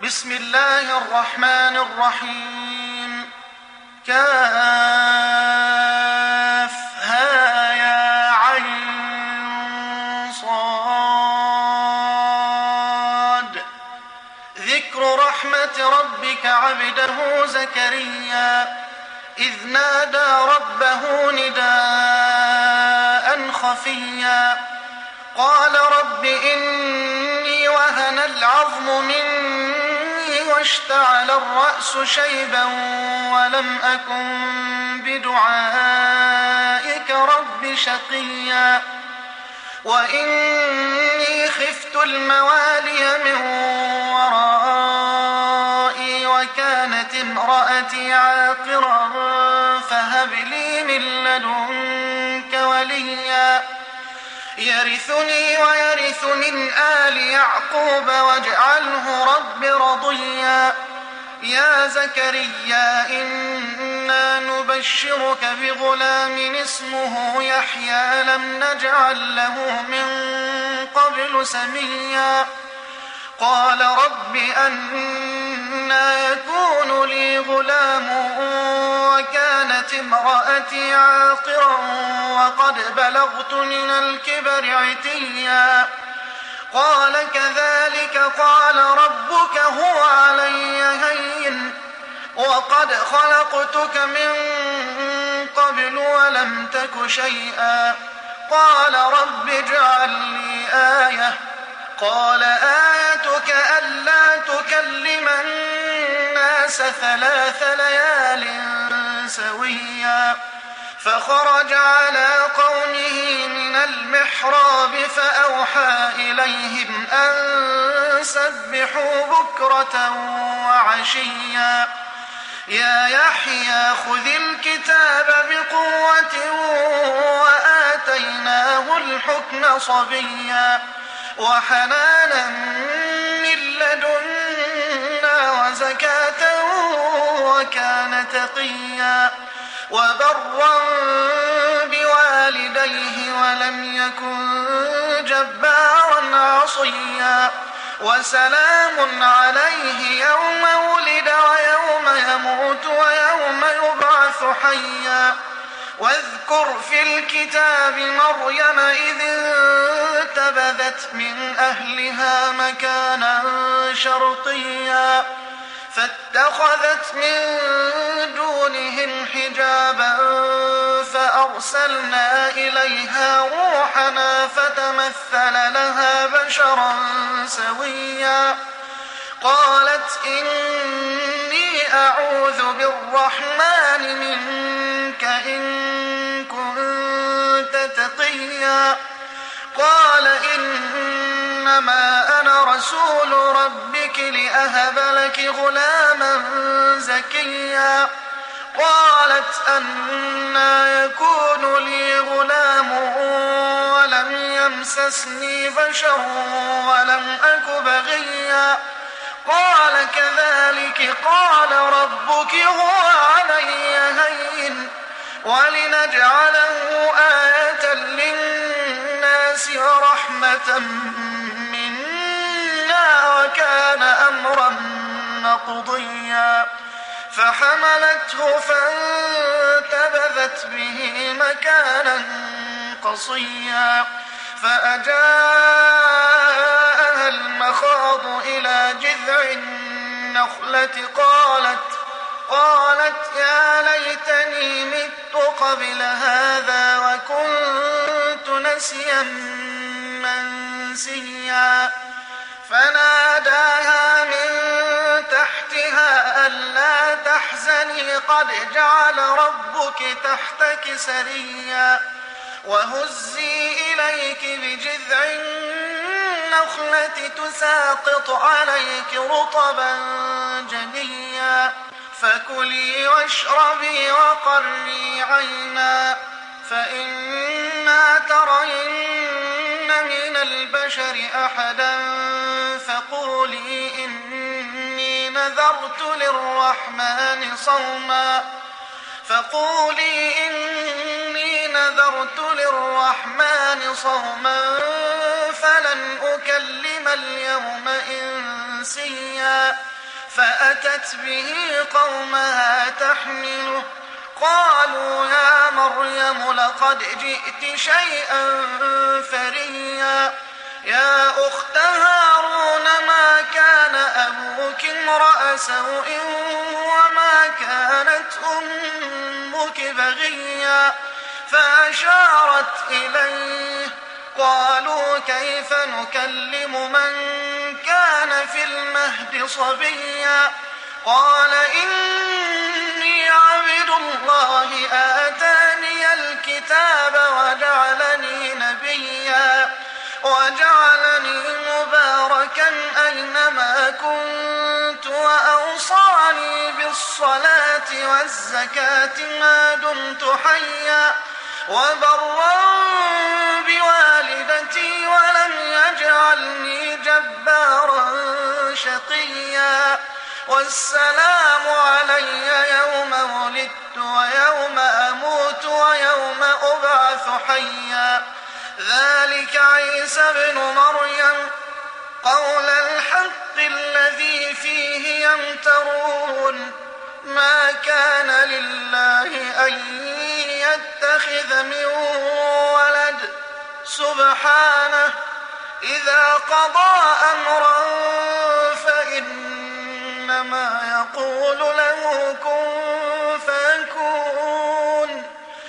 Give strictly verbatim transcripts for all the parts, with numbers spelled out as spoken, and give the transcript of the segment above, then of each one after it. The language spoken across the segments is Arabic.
بسم الله الرحمن الرحيم. كافها يا عين صاد. ذكر رحمة ربك عبده زكريا إذ نادى ربه نداء خفيا قال رب إني وهن العظم مني واشتعل الرأس شيبا ولم أكن بدعائك رب شقيا وإني خفت الموالي من ورائي وكانت امرأتي عاقرا فهب لي من لدنك وليا يرثني ويرث من آل يعقوب واجعله رب رضيا. يا زكريا إنا نبشرك بغلام اسمه يحيى لم نجعل له من قبل سميا قال رب أنى يكون لي غلام وكانت امرأتي عاقرا وقد بلغت من الكبر عتيا قال كذلك قال ربك هو علي هين وقد خلقتك من قبل ولم تك شيئا قال رب اجعل لي آية قال آيتك ألا تكلم الناس ثلاث ليال سويا فخرج على قومه من المحراب فأوحى إليهم أن سبحوا بكرة وعشيا يا يحيى خذ الكتاب بقوة وآتيناه الحكم صبيا وحنانا من لدنا وزكاة وكان تقيا وبرا بوالديه ولم يكن جبارا عصيا وسلام عليه يوم ولد ويوم يموت ويوم يبعث حيا واذكر في الكتاب مريم إذ انتبذت من أهلها مكانا شرقيا فاتخذت من دونهم حجابا فأرسلنا إليها روحنا فتمثل لها بشرا سويا قالت إني أعوذ بالرحمن منك إن كنت تقيا قال إنما أنا رسول ربك لأهب لك غلاما زكيا قالت أنى يكون لي غلام ولم يمسسني بشر ولم أك بغيا قال كذلك قال ربك هو علي هين ولنجعله آية للناس ورحمة منا وكان أمرا مقضيا فحملته فانتبذت به مكانا قصيا فأجاءها المخاض إلى جذع النخلة قالت قالت يا ليتني مت قبل هذا وكنت نسيا منسيا فناداها من تحتها ألا تحزني قد جعل ربك تحتك سريا وهزي إليك بجذع النخلة تساقط عليك رطبا جنيا فكلي واشربي وقري عينا فإما ترين من البشر أحدا فقولي إني نذرت للرحمن صوما فقولي إني نذرت للرحمن صوما فلن أكلم اليوم إنسيا فأتت به قومها تحمله قالوا يا مريم لقد جئت شيئا فريا يا أخت هارون ما كان أبوك امرأ سوء وما كانت أمك بغيا فأشارت إليه قالوا كيف نكلم من كان في المهد صبيا قال إني عبد الله آتاني الكتاب وجعلني نبيا وجعلني مباركا أينما كنت وأوصاني بالصلاة والزكاة ما دمت حيا وبرا بوالدتي ولم يجعلني جبارا شقيا والسلام علي يوم ولدت ويوم أموت ويوم أبعث حيا ذلك عيسى ابن مريم قول الحق الذي فيه يمترون ما كان لله أن يتخذ من ولد سبحانه إذا قضى أمرا فإنما يقول له كن فيكون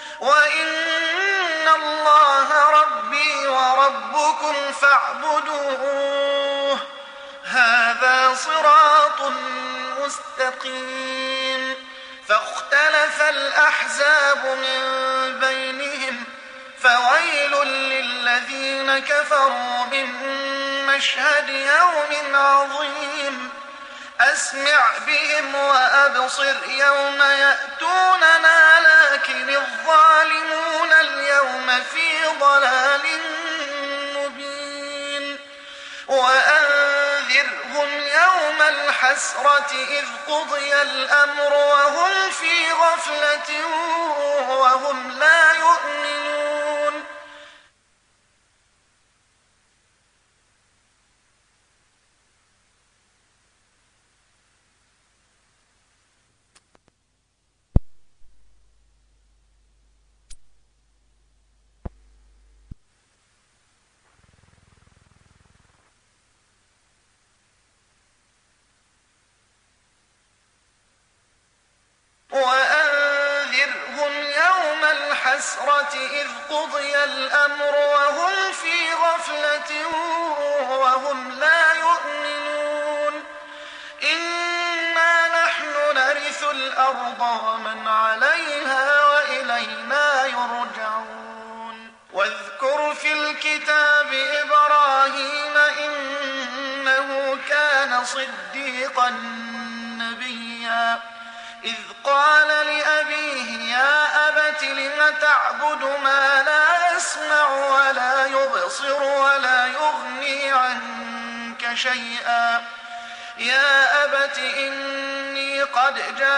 وإن الله ربي وربكم فاعبدوه هذا صراط مستقيم فاختلف الأحزاب من بينهم فويل للذين كفروا من مشهد يوم عظيم أسمع بهم وأبصر يوم يأتوننا لكن الظالمون اليوم في ضلال مبين وأنذرهم يوم الحسرة إذ قضي الأمر وهم في غفلة وهم لا يؤمنون وأنذرهم يوم الحسرة إذ قضي الأمر وهم في غفلة وهم لا يؤمنون إنا نحن نرث الأرض ومن عليها وإلينا يرجعون واذكر في الكتاب إبراهيم إنه كان صديقا نبيا إذ قال لأبيه يا أبت لم تعبد ما لا يسمع ولا يبصر ولا يغني عنك شيئا يا أبت إني قد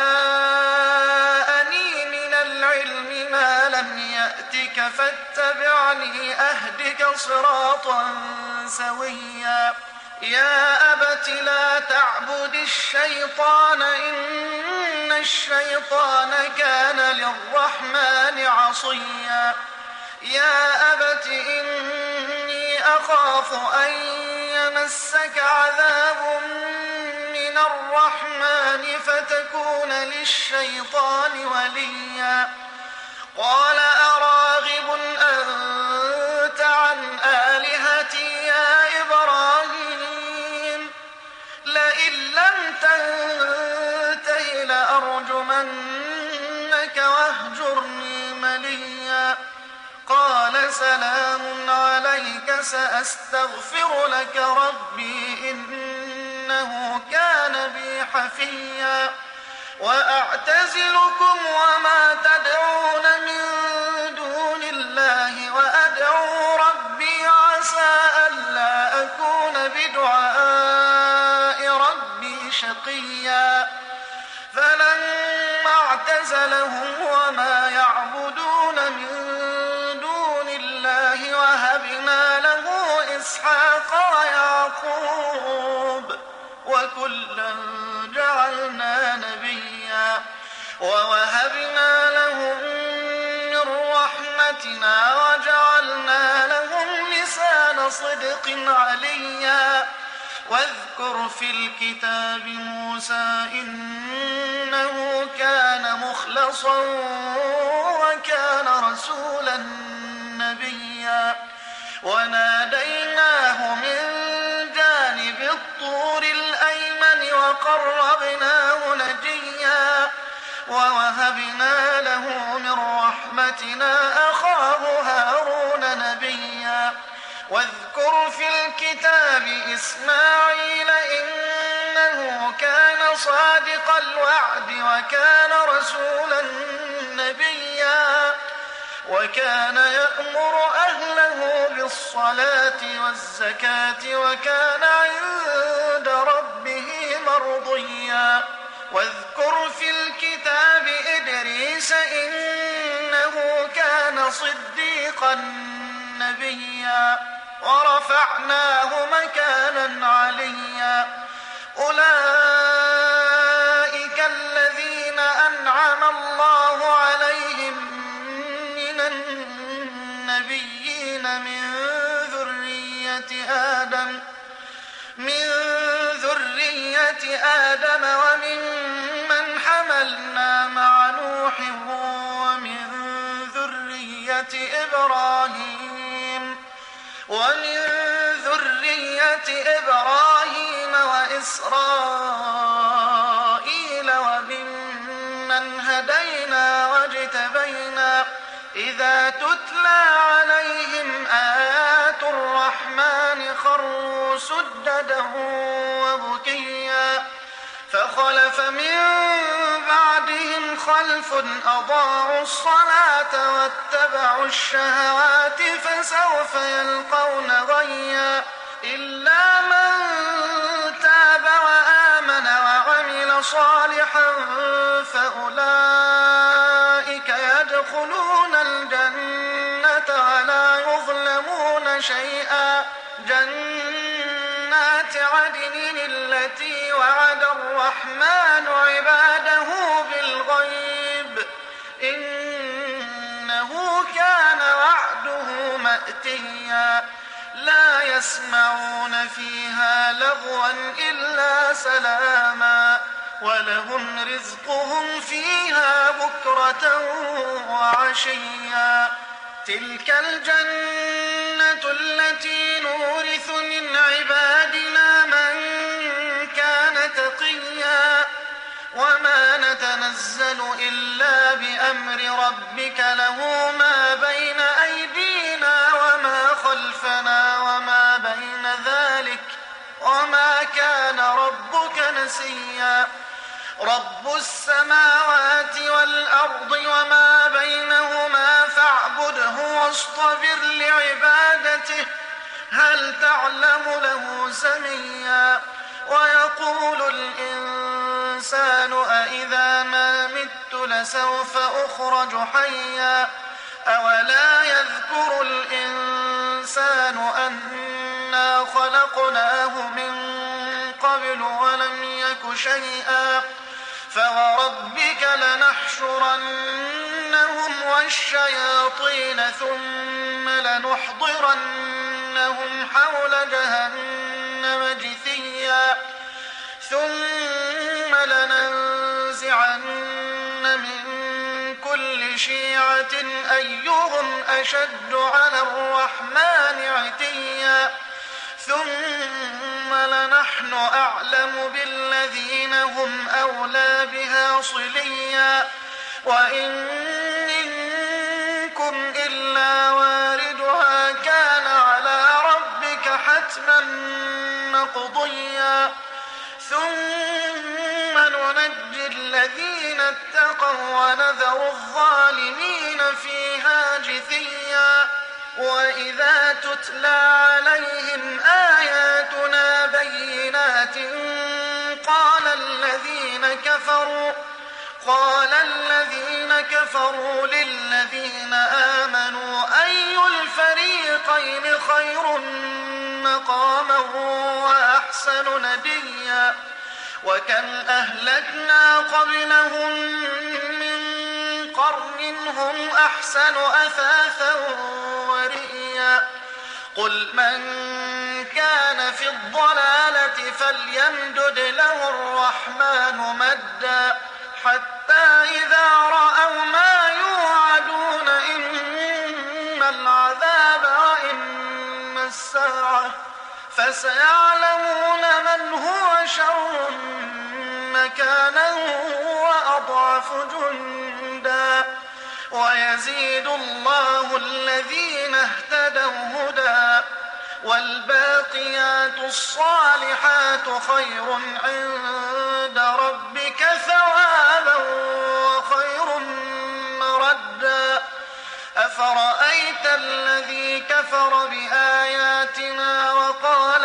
جاءني من العلم ما لم يأتك فاتبعني أهدك صراطا سويا يا أبت لا تعبد الشيطان إن الشيطان كان للرحمن عصيا يا أبت إني أخاف أن يمسك عذاب من الرحمن فتكون للشيطان وليا قال أراغب أنت عن آلهتي يا إبراهيم لئن لم تنته لأرجمنك واهجرني مليا قال سلام عليك سأستغفر لك ربي إنه كان بي حفيا وأعتزلكم وما تدعون من دون الله وأدعو ربي عسى ألا أكون بدعاء ربي شقيا فلما اعتزلهم وما يعبدون من دون الله وهبنا له إسحاق ويعقوب وكلا جعلنا وجعلنا نبيا ووهبنا لهم من رحمتنا وجعلنا لهم لسان صدق عليا واذكر في الكتاب موسى إنه كان مخلصا وكان رسولا نبيا وناديناه من جانب الطور الأيمن وقربناه نجيا ووهبنا له من رحمتنا أخاه هارون نبيا واذكر في الكتاب إسماعيل إنه كان صادق الوعد وكان رسولا نبيا وكان يأمر أهله بالصلاة والزكاة وكان عند ربه مرضيا واذكر في الكتاب إدريس إنه كان صديقا نبيا ورفعناه مكانا عليا أولئك الذين أنعم الله عليهم من النبيين من ذرية آدم من ذرية آدم وممن حملنا مع نوح ومن ذرية إبراهيم ومن ذرية إبراهيم وإسرائيل وممن هدينا واجتبينا إذا تتلى عليهم آيات الرحمن خروا سجدا وبكيا فخلف من بعدهم خلف أضاعوا الصلاة واتبعوا الشهوات فسوف يلقون غيا إلا من تاب وآمن وعمل صالحا فأولئك يدخلون الجنة ولا يظلمون شيئا جنات عدن التي وعد الرحمن عباده بالغيب إنه كان وعده مأتيا لا يسمعون فيها لغوا إلا سلاما ولهم رزقهم فيها بكرة وعشيا تلك الجنة التي نورث من عبادنا من كان تقيا وما نتنزل إلا بأمر ربك له ما بين أيدينا وما خلفنا وما بين ذلك وما كان ربك نسيا رب السماوات والأرض وما بينهما فاعبده واصطبر لعبادته هل تعلم له سميا ويقول الإنسان أإذا ما مت لسوف أخرج حيا أولا يذكر الإنسان أنا خلقناه من قبل ولم يك شيئا فوربك لنحشرنهم والشياطين ثم لنحضرنهم حول جهنم جثيا ثم لننزعن من كل شيعة أيهم أشد على الرحمن عتيا ثم لنحن أعلم بالذين هم أولى بها صليا وإن منكم إلا واردها كان على ربك حتما مقضيا ثم ننجي الذين اتقوا ونذر الظالمين فيها جثيا وإذا تتلى عليهم آياتنا بينات قال الذين كفروا قال الذين كفروا للذين آمنوا أي الفريقين خير مقاما وأحسن نديا وكم أهلكنا قبلهم من قرن هم أحسن أثاثا ورئيا قل من كان في الضلالة فليمدد له الرحمن مدا حتى إذا رأوا ما يوعدون إما العذاب وإما الساعة فسيعلمون من هو شر مكانا وأضعف جندا ويزيد الله الذين اهتدوا هدى والباقيات الصالحات خير عند ربك ثوابا وخير مردا أفرأيت الذي كفر بآياتنا وقال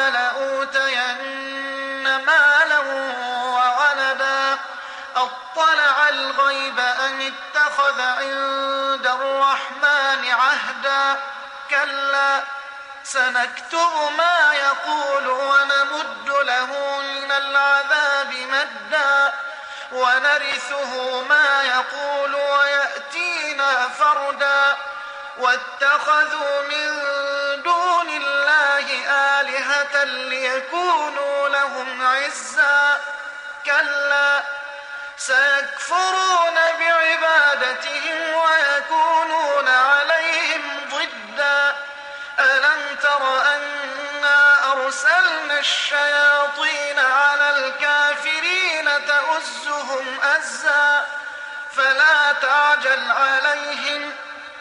لأوتين مالا وولدا أطلع الغيب أم اتخذ عند الرحمن عهدا كلا سنكتب ما يقول ونمد له من العذاب مدا ونرثه ما يقول ويأتينا فردا واتخذوا من دون الله آلهة ليكونوا لهم عزا كلا سيكفرون بعبادتهم ويكونون عليهم ضدا ألم تر أنا أرسلنا الشياطين على الكافرين تؤزهم أزا فلا تعجل عليهم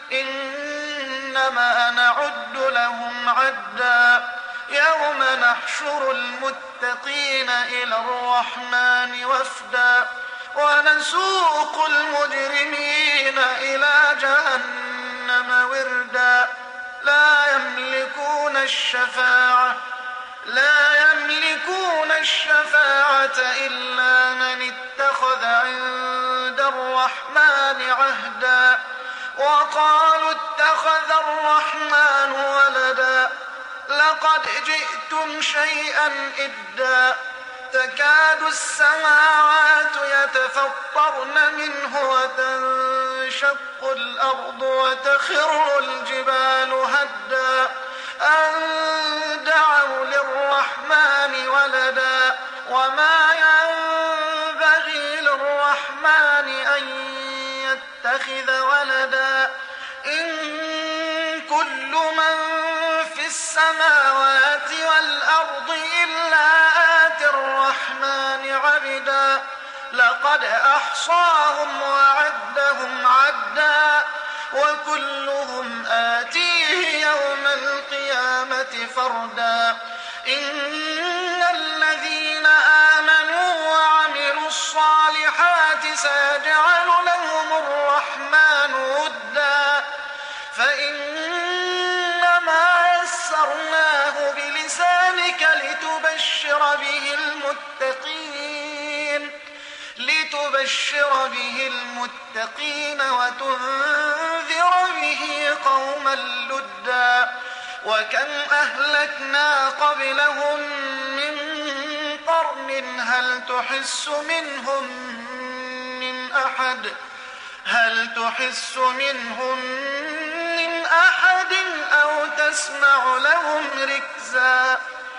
إنما نعد لهم عدا يوم نحشر المتقين إلى الرحمن وفدا ونسوق المجرمين إلى جهنم وردا لا يملكون الشفاعة لا يملكون الشفاعة إلا من اتخذ عند الرحمن عهدا وقالوا اتخذ الرحمن ولدا لقد جئتم شيئا إدا تكاد السماوات يتفطرن منه وتنشق الأرض وتخر الجبال هدا أن دعوا للرحمن ولدا وما ينبغي للرحمن أن يتخذ ولدا إن كل من في السماوات والأرض إلا آتي الرحمن عبدا لقد أحصاهم وعدهم عدا وكلهم آتيه يوم القيامة فردا إن الذين آمنوا وعملوا الصالحات سيجعل لهم الرحمن ودا فإنما يسرناه بلسانك لتبشر به المتقين لتبشر به المتقين وتنذر به قوما لدا وكم أهلكنا قبلهم من قرن هل تحس منهم من أحد هل تحس منهم من أحد أو تسمع لهم ركزا